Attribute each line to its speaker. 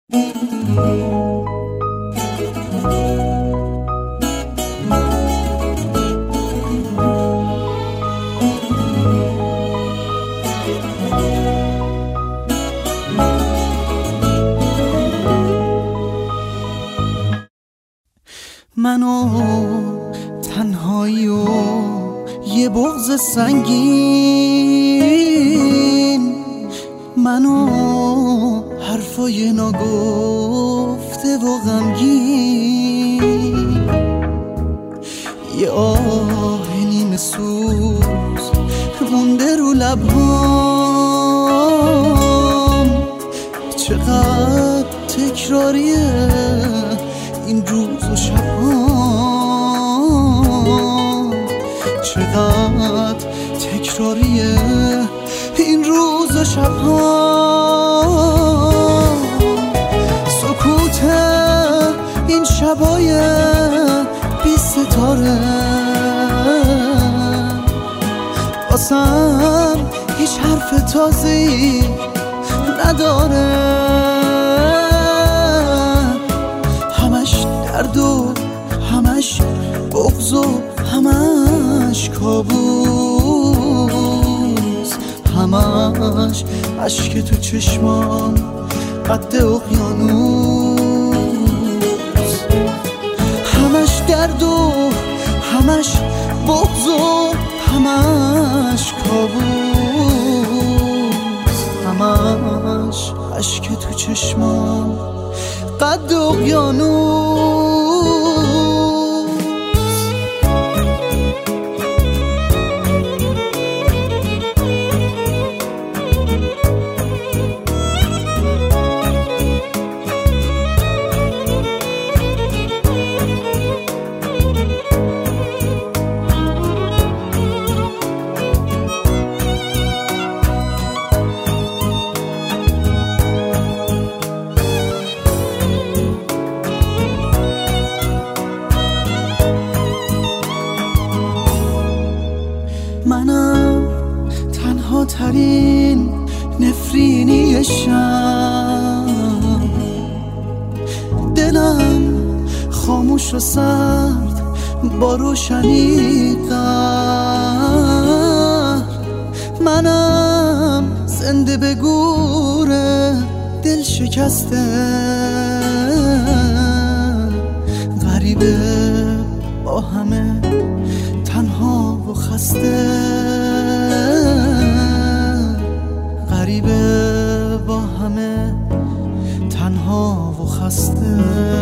Speaker 1: منو تنهایی و یه بغض سنگین، منو حرفای ناگفته و غمگین، یه آه نیمه سوز مونده رو لبهام. چقدر تکراریه این روز و شب‌ها، چقدر تکراریه این روز و شب‌ها. سکوت این شبای بی ستاره واسم هیچ حرف تازه‌ای نداره. همش درد و همش بغض و همش کابوس، همش اشک تو چشمان قد اقیانوس. همش درد و همش بغض و همش کابوس، همش اشک تو چشمان قد اقیانوس. منم تنها ترین نفرینی شب، دلم خاموش و سرد با روشنی قهر. منم زنده به گور دل شکسته، غریبه با همه تنها و خسته، غریبه با همه تنها و خسته.